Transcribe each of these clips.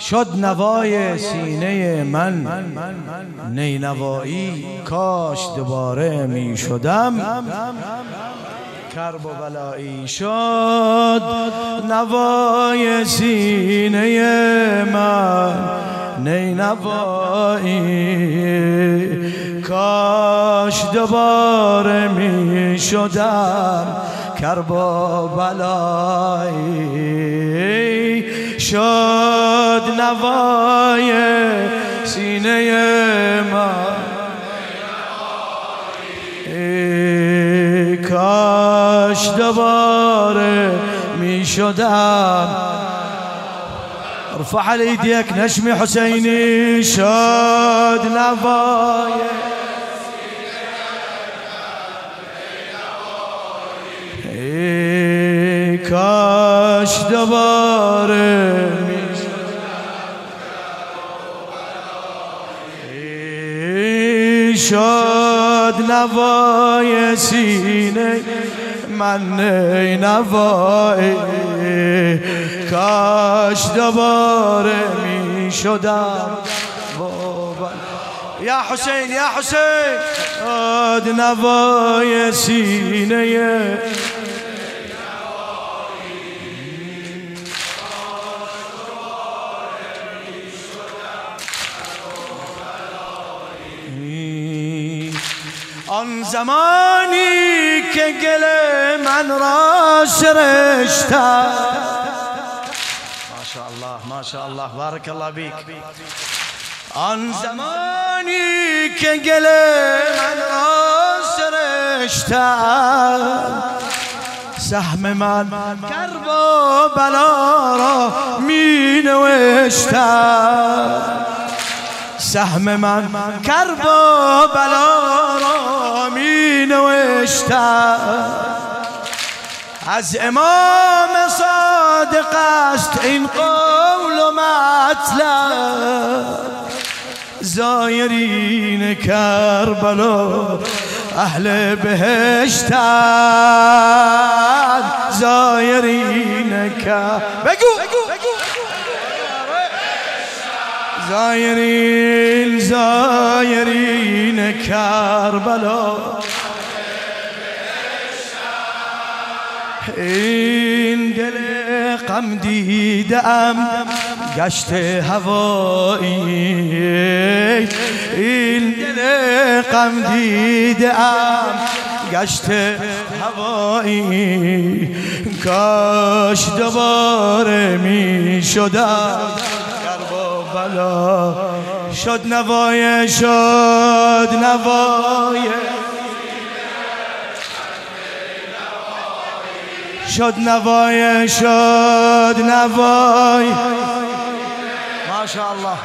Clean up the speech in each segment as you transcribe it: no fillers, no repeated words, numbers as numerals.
شد نوای سینه من نینوایی، کاش دوباره می شدم کرب و بلایی. شد نوای سینه من نینوایی، کاش دوباره می شدم کرب و بلایی. شد نوای سینه من، کاش دوباره می شدم. ارفع ايديك نشمي حسيني. شد نوای کاش دوباره می شد نوای سینه من نوایی، کاش دوباره می شدم. یا حسین یا حسین. شد نوای سینه آن زمانی که گل من را سرشتم. ماشاءالله ماشاءالله بارک الله بیک. آن زمانی که گل من را سرشتم، سهم من کرب و بلا را می نوشتم. سهم من کرب و بلا را می نوشتم. از امام صادق است این قول و مطلب، زایرین کربلا اهل بهشتن. زایرین بگو زایرین کربلا این دل غم دیدم گشت هوایی. این دل غم دیدم گشت هوایی، کاش دوباره می شدم کرب و بلا. شد نوای شد نوای شد نوای شد نوای ماشاءالله.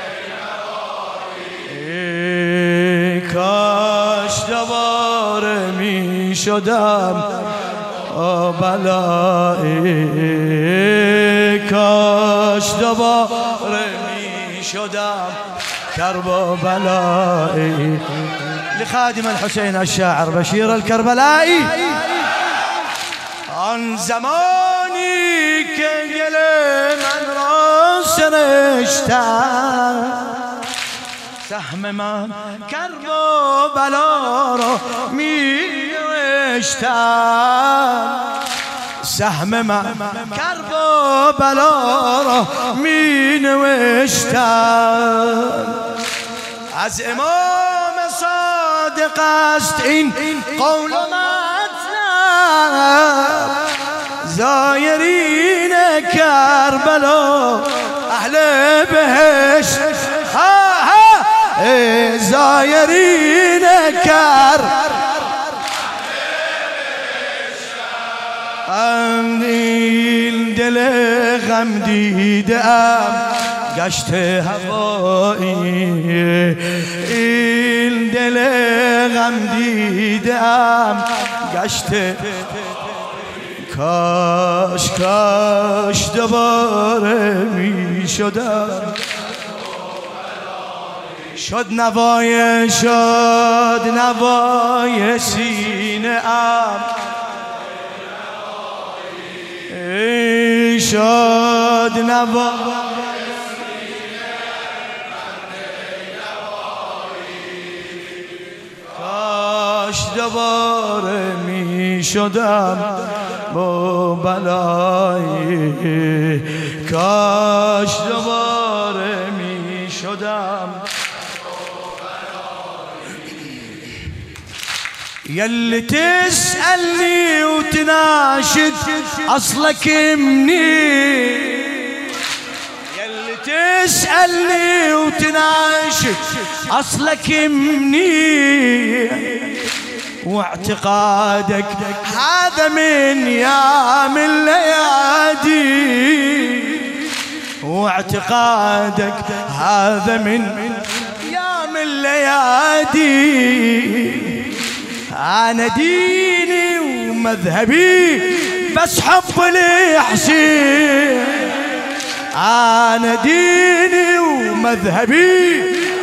کاش دوباره می شدم بلایی، کاش دوباره می شدم کرب و بلایی. لخادم الحسين الشاعر بشير الكربلائي. آن زمانی که گل من را سرشتم، سهم من کرب و بلا را می نوشتم. سهم من کرب و بلا را می نوشتم. از امام صادق است این قول و مطلب، زایرین کربلا اهل بهشت. زایرین این دل غم دیدم گشت هوایی. این دل غم دیدم گشت، کاش کاش دوباره می شدم. شد نوای سینه ام، شد نوای دوباره می شدم با بلایی، کاش دوباره می شدم يلي تسألني وتناشد أصلك منين، يلي تسألني وتناشد أصلك منين، واعتقادك هذا من يام الليادي، واعتقادك هذا من يام الليادي. أنا ديني ومذهبي بس حب الحسين، أنا ديني ومذهبي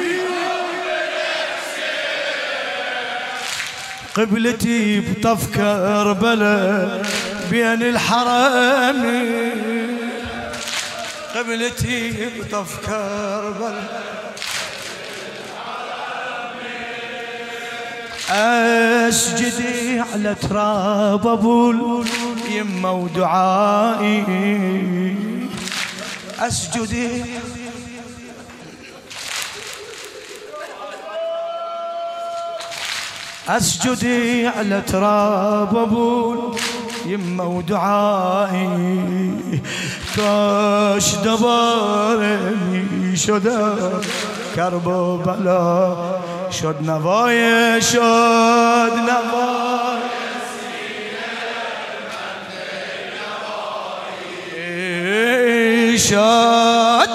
قبلتي بطف كربلاء بين الحرمين، قبلتي بطف كربلاء أسجدي على تراب أبو اليمة ودعائي، أسجدي أسجدي على تراب أبو اليمة ودعائي، كاش دبارني شده کرب و بلا، شد نوای شد نوای شد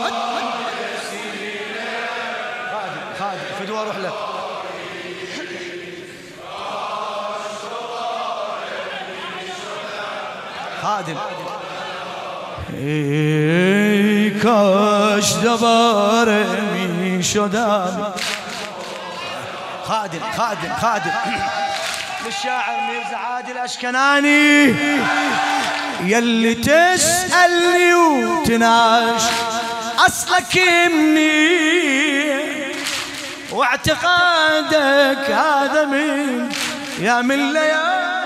خادم فدوى روح لك خادم کاش دوباره می شدم خادم خادم خادم للشاعر ميرزا عادل أشكناني، يلي تسألني وتناش أصلك منين، واعتقادك هذا من يا من ليالي.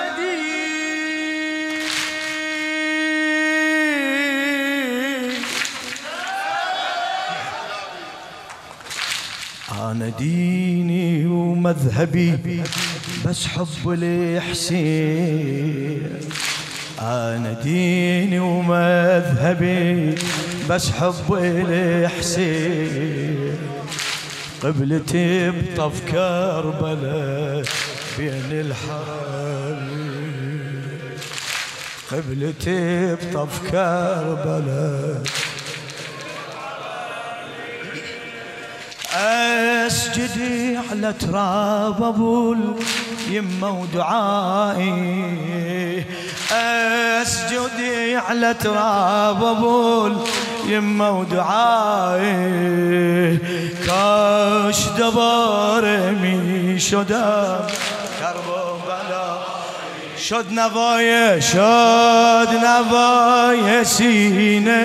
أنا ديني ومذهبي بس حب الحسين، أنا ديني ومذهبي بس حب الحسين، قبلتي بطف كربلاء بين الحرمين، قبلتي بطف كربلاء أسجدي على تراب أبو اليمة ودعائي، أسجدي على تراب أبو اليمة ودعائي، كاش دبارمي شدم کرب و بلا، شد نوای سینه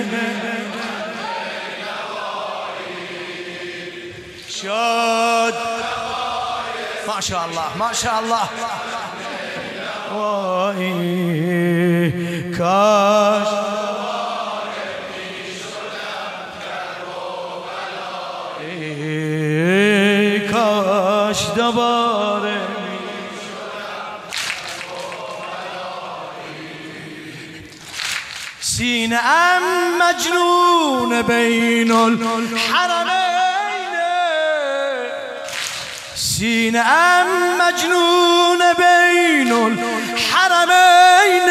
شاد ما شاء الله ما شاء الله واي كاش كاش دباره سينة أم مجنون بين الحرمين، سينة أم مجنون بين الحرمين،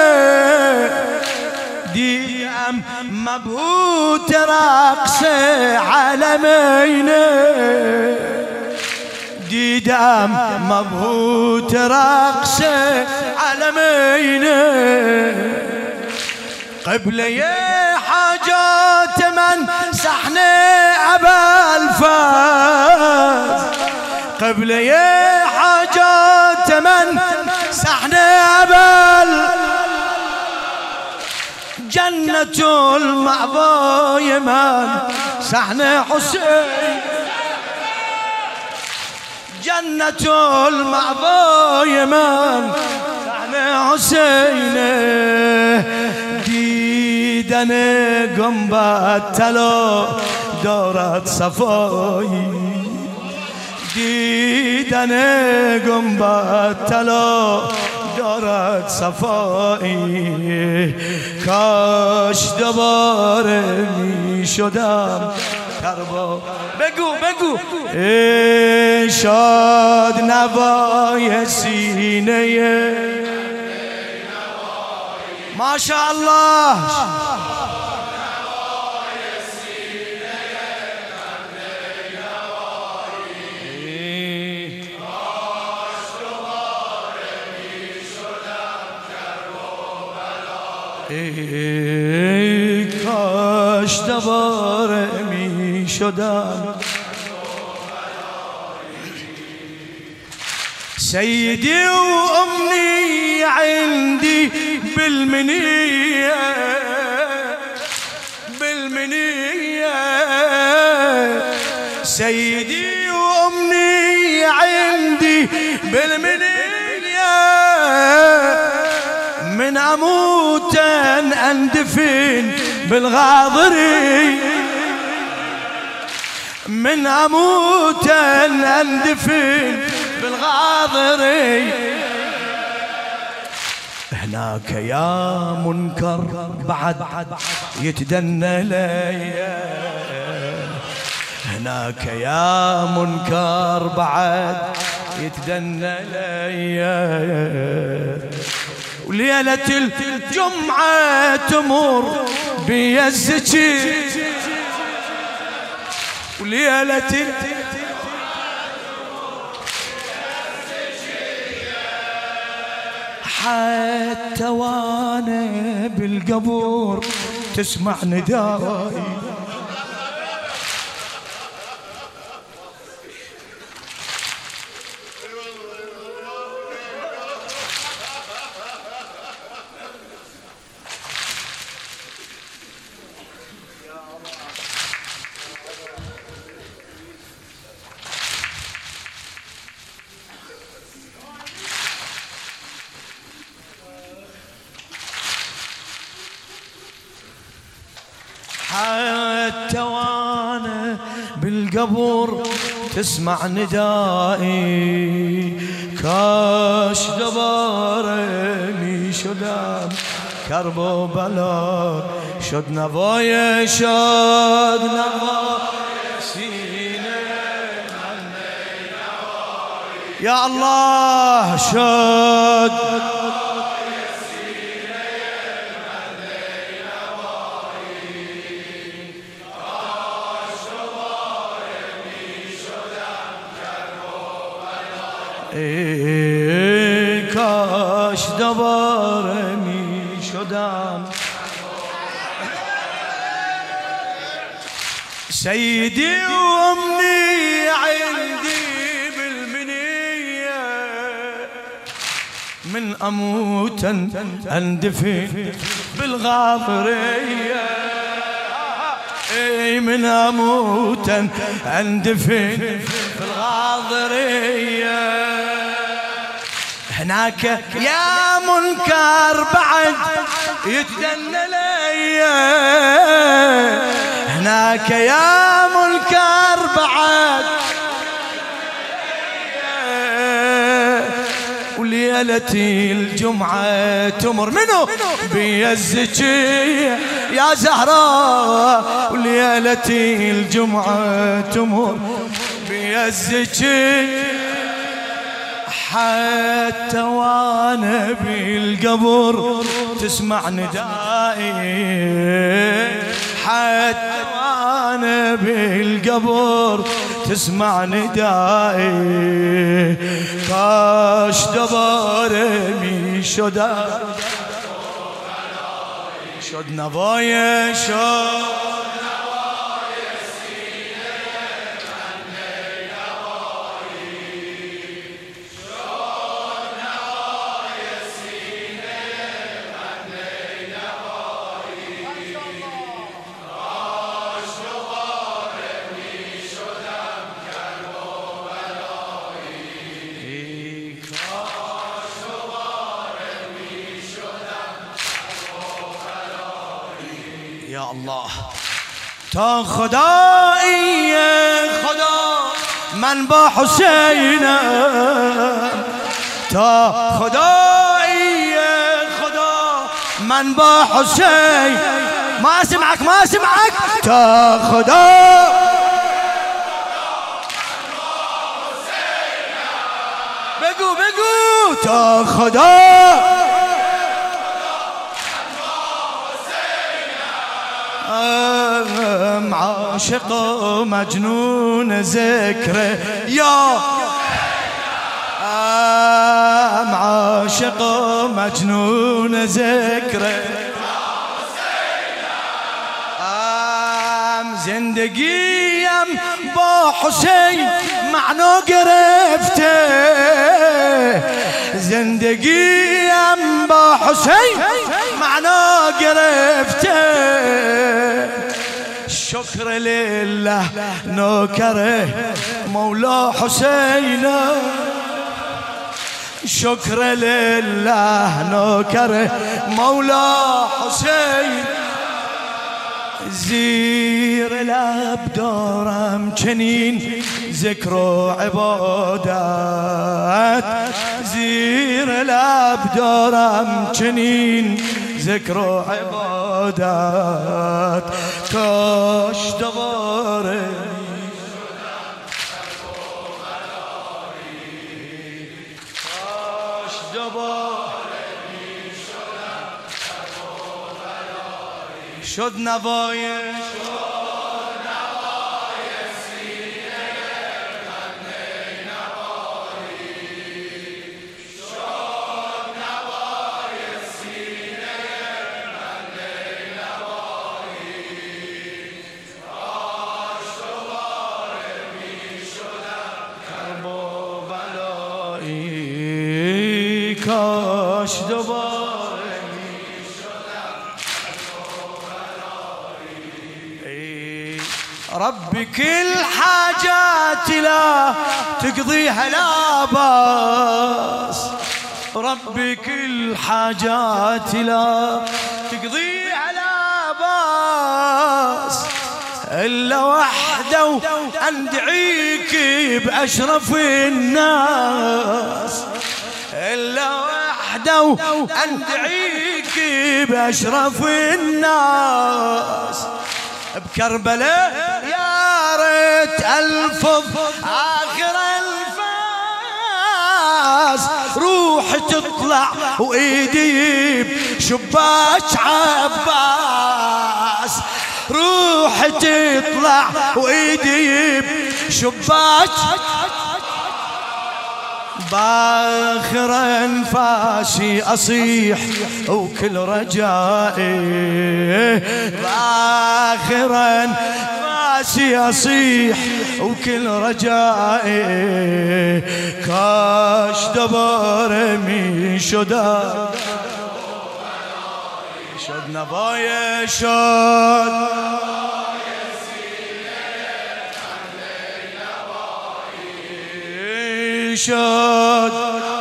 دي أم مبهوت رقص علمين، دي دم مبهوت رقص علمين، قبلي حاجات من سحن أبا الفاز، قبلي حاجات من سحن أبا جنة المأوى من سحن حسين، جنة المأوى من طعم حسینه دیدن گنبد طلا دارد صفایی دیدن گنبد طلا دارد صفایی کاش دوباره می شدم کربا بگو شاد نوای سینه ماشاءالله کاش دوباره می شدم سيدي وأمني عندي بالمنية سيدي وأمني عندي بالمنية من أموت أندفن بالغاضري من أموت أندفن بالغاضري هناك يا منكر بعد يتدنى لي هناك يا منكر بعد يتدنى لي وليلة الجمعة تمر بي الزكي وليلة حتى وانا بالقبور تسمع ندائي حتى وانا بالقبر تسمع ندائي كاش دبارني شدم كرب وبلا شد نواي سينه يا الله شد کاش دوباره می شدم سيدي وأمني عندي بالمنية من أموت أندفن بالغاضرية من أموت أندفن بالغاضرية هناك يا منكر بعد يتدنى لي هناك يا منكر بعد وليلة الجمعة تمر منو بي الزكية يا زهراء وليلة الجمعة تمر بي الزكية حتى وانا بالقبر تسمع ندائي حتى وانا بالقبر تسمع ندائي كاش دبارمي شد نواي شد الله تا خدایی خدا من با حسینم، تا خدایی خدا من با حسین. ما اسمعك ما اسمعك. تا خدا بگو بگو تا خدا عاشق و مجنون ذکر یا عاشق و مجنون ذکر زندگیم با حسین معنا گرفته، زندگیم با حسین معنا گرفته. شکر لله نوکر مولا حسین، شکر لله نوکر مولا حسین. زیر لب دارم چنین ذکر و عبادت، زیر لب دارم چنین ذکر و عبادت. کاش دوباره کاش دوباره شد نوای سینه بنده نوایی، شد نوای سینه بنده نوایی. کاش دوباره می شدم کرب و بلایی، کاش دوباره ربي كل حاجات لا تقضيها لا باس، ربي كل حاجات لا تقضيها لا باس، إلا وحده أندعيك بأشرف الناس، إلا وحده أندعيك بأشرف الناس. بكربلاء يا ريت ألفظ آخر الفاس، روح تطلع وإيدي بشباك عباس، روح تطلع وإيدي بشباك باخر انفاسي اصيح وكل رجائي، باخر انفاسي اصيح وكل رجائي. كاش دوباره می شدم شد نوای شد شد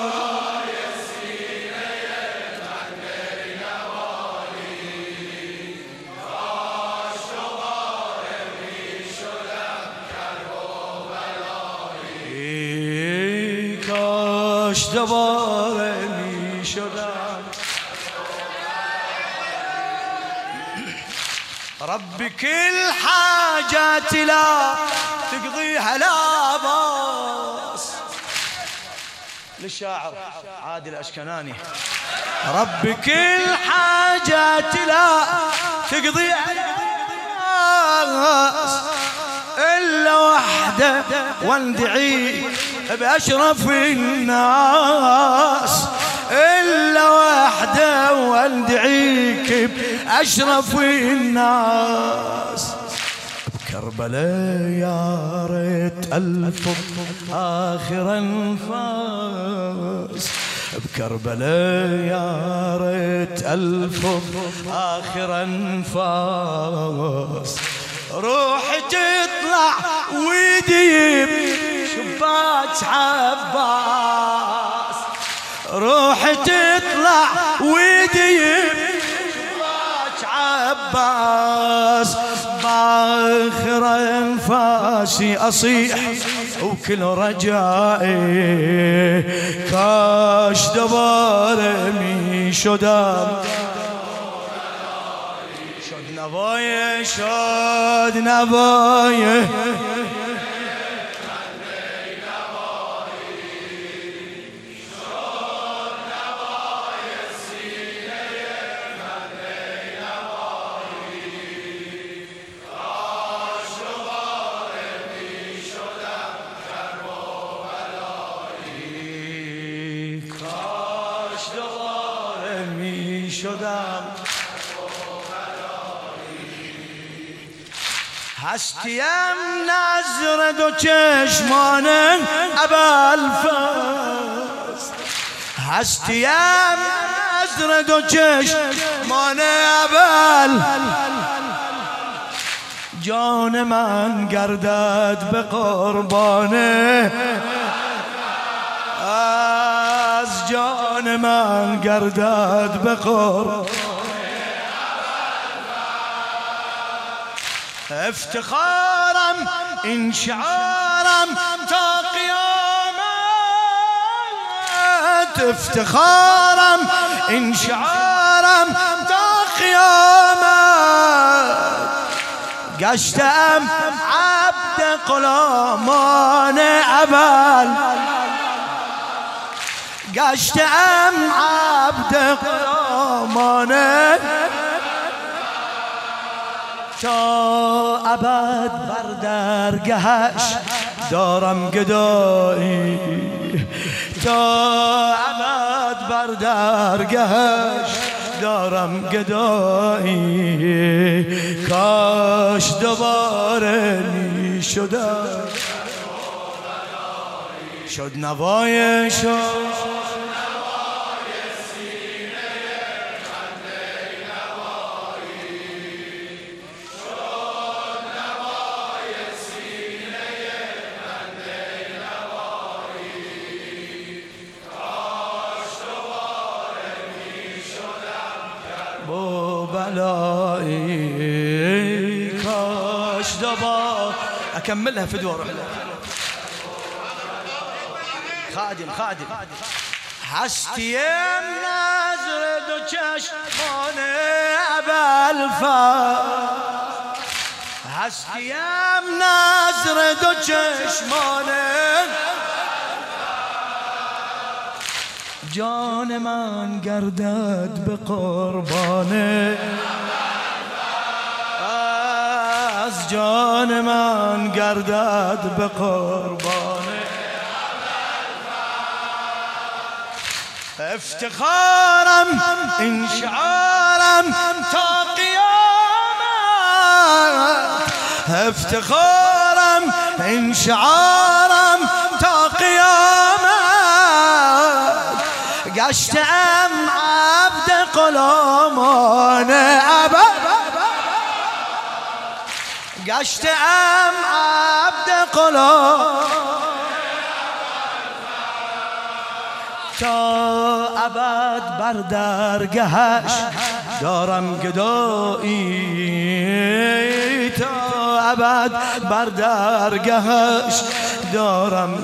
کاش دوباره می شدم. ربي كل حاجات لا تقضيها لا باس. للشاعر عادل الأشكناني. ربي كل حاجات لا تقضيها إلا وحده واندعي بأشرف الناس، إلا وحده واندعيك بأشرف الناس. بكربلاء يا ريت ألفظ آخر أنفاس، بكربلاء يا ريت ألفظ آخر أنفاس. روحي تطلع ويدي شباك عباس، روحي تطلع ويدي شباك عباس. عباس باخر انفاسي اصيح وكل رجائي کاش دوباره می شدم شد نوای شد نوای شدم هستیم نظر دو چشمان ابوالفضل هستیم نظر دو چشمان جان من گردد به قربان از جان من گردد به قربان افتخارم این شعارم تا قیامت افتخارم این شعارم تا قیامت گشتم عبد غلامان اول گشتم عبد غلامان تا ابد بر درگهش دارم گدایی تا ابد بر درگهش دارم گدایی کاش دوباره می شدم شد نوای شد بلایی کاش دوباره اكملها في دور خادم هستیم نظر دو چشمان ابوالفضل هستیم نظر دو چشمان جان من گردد به قربان از جان من گردد به قربان افتخارم این شعارم تا قیامت افتخارم این شعارم تا قیامت گشتم عبد غلامان گشتم عبد غلامان تا ابد بر درگهش دارم گدایی تا ابد بر درگهش دارم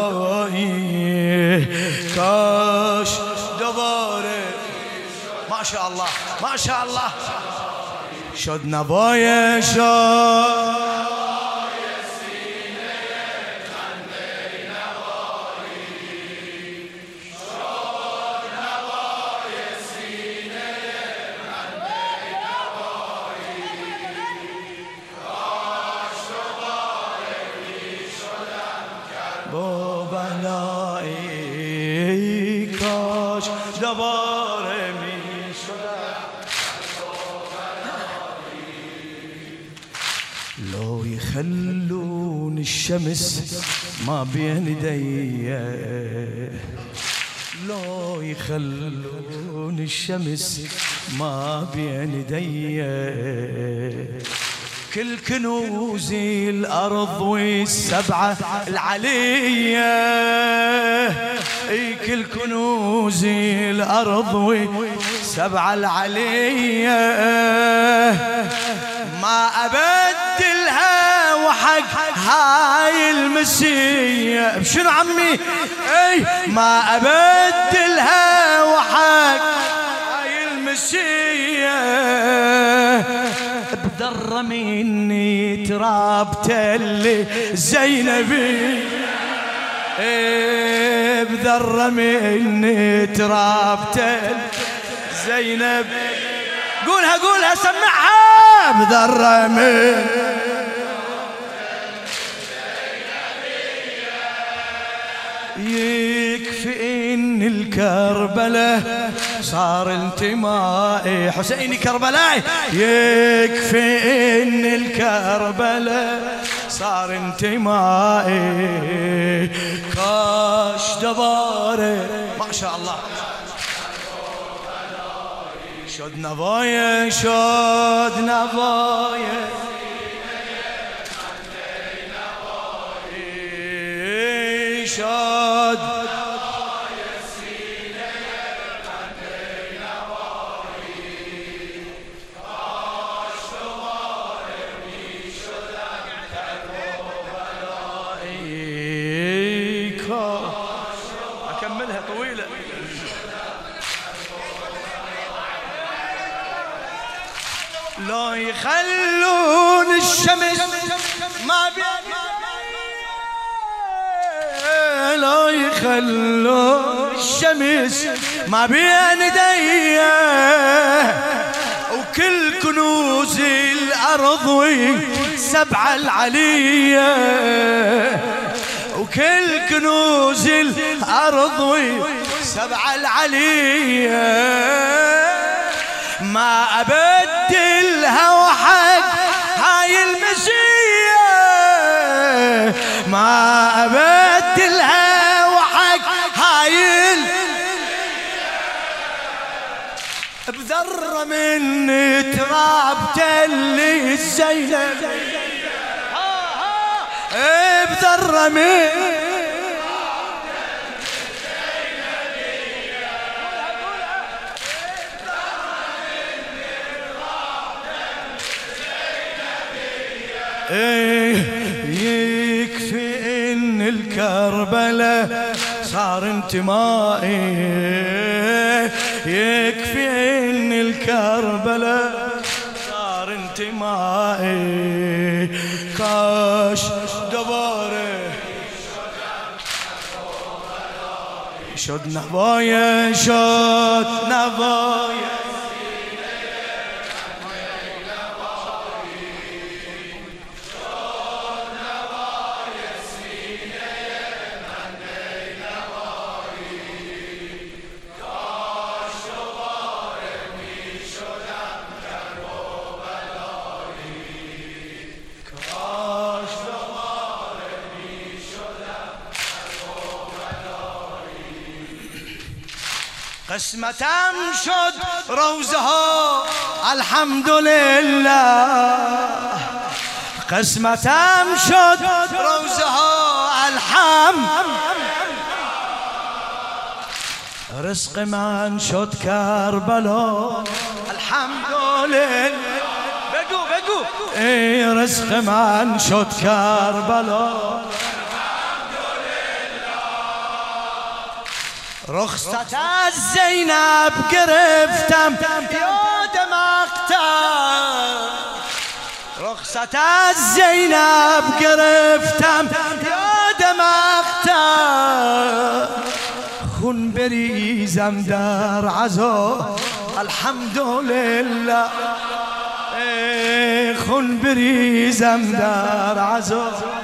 گدایی کاش دوباره ماشاءالله ماشاءالله شد نوای شد با بلایی کاش دوباره می شدم لو يخلون الشمس ما بين ايدي لو يخلون الشمس ما بين ايدي كل كنوز الأرض والسبعة العلية كل كنوز الأرض سبع العلية ما أبدلها وحق هاي المسية. بشنو عمي؟ اي ما أبدلها وحق هاي المسية. بذرة مني تراب تلي زينبي، بذرة مني تراب تلي زينب. قولها قولها سمعها. بذرة من يكفي ان الكربلاء صار انتمائي. حسيني كربلاء. يكفي ان الكربلاء صار انتمائي. كاش دباري ما شاء الله. شد نوايا شد نوايا شد أكملها طويلة. لا يخلون الشمس ما بين، لا يخلون الشمس ما بين يدي، وكل كنوز الأرض والسبع العلية، وكل كنوز الأرض والسبع العلية ما أبدلها وحق هاي المسية، ما أبدلها وحق هاي بذرة من تراب تلي الزينب، بذرة من يكفي ان الكربلاء صار انتمائي، يكفي ان الكربلاء صار انتمائي. كاش دباره شد نوايا شد نوايا قسمة شد روزها الحمد لله، قسمة شد روزها الحمد، رزق من شد كربلاء الحمد لله. بقو بقو رزق من شد كربلاء رخصة الزينب قرفتم يا دمقتم، رخصة الزينب قرفتم يا دمقتم، خون بريزم در عزا الحمد لله، خون بريزم در عزا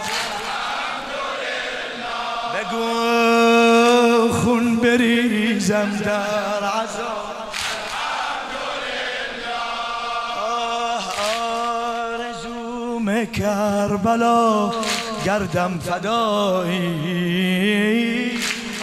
بقو خون بریزم در عذاب آرزوم کربلا گردم فدایی،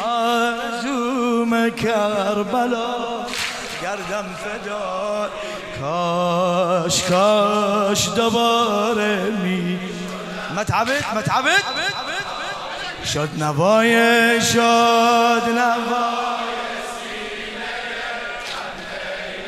آرزوم کربلا گردم فدایی. کاش کاش دوباره می متعبد شد نوای شد نوای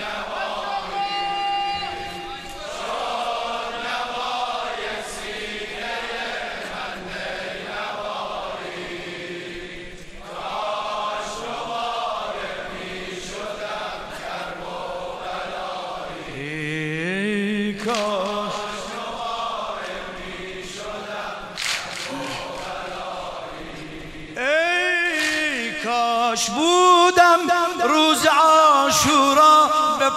کاش بودم روز عاشورا به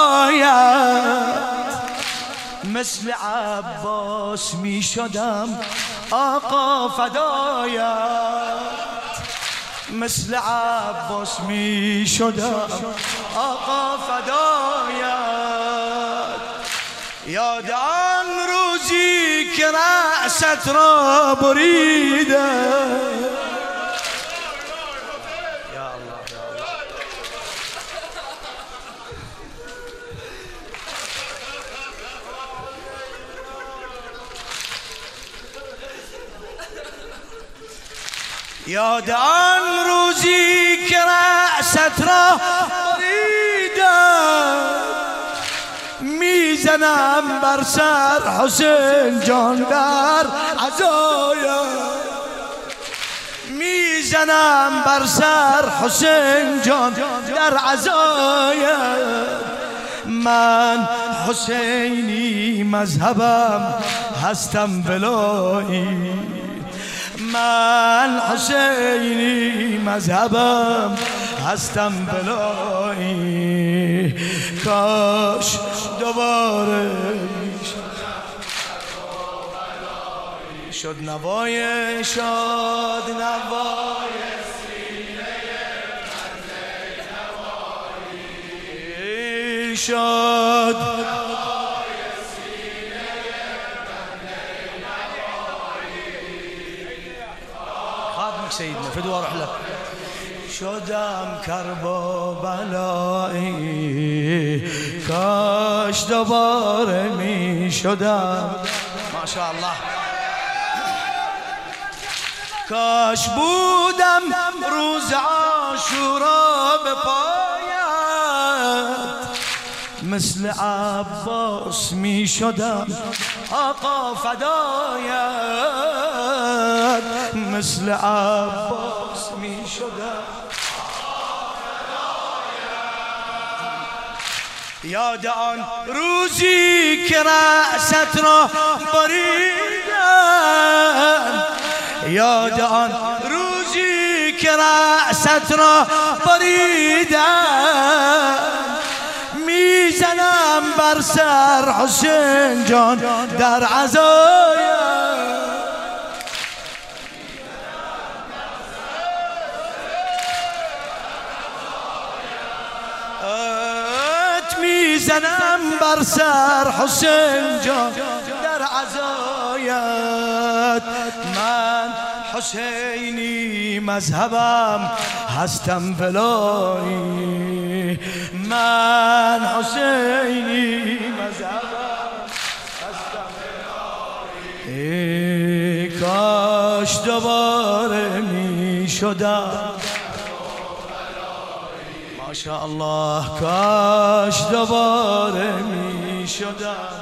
پایت، مثل عباس می شدم آقا فدایت، مثل عباس می شدم آقا فدایت. یاد آن روزی که رأست را بریدم، یاد آن روزی که رأست را بریدم، میزنم بر سر حسین جان در عزایت، میزنم بر سر حسین جان در عزایت. من حسینی مذهبم هستم ولایی، من حسینی مذهبم هستم بلایی. کاش دوباره شد نوای شاد نوای شاد سيدنا فدوى روح لك. شدم کربلایی کاش دوباره می شدم. ما شاء الله. کاش بودم روز عاشورا به پایت، مثل عباس می شدم آقا فدایت، مثل عباس می شدم آقا فدایت. یاد آن روزی که رأست را بریدم، یاد آن روزی که رأست را بریدم، میزنم بر سر حسین جان در عزایت، میزنم بر سر حسین جان در عزایت. من حسینی مذهبم هستم ولایی، من حسینی مذهبم هستم ولایی. کاش دوباره می شدم ما شاء الله، کاش دوباره می شدم